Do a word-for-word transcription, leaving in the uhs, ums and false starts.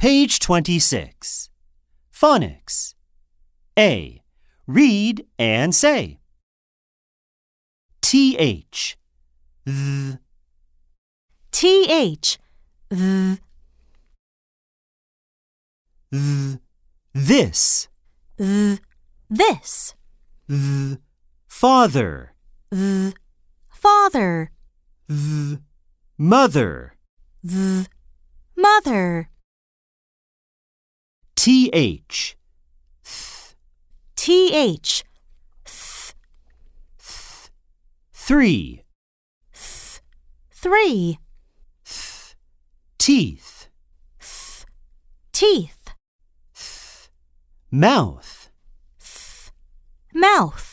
Page twenty-six. Phonics. A. Read and say. Th. Th. Th. Th. Th. This. Th. This. Th. Father. Th. Father. Th. Mother. Th. Mother. Th. Th. Th. Th. Th. Three. Th. Three. Th. Teeth. Th. Teeth. Th. Mouth. Th. Mouth.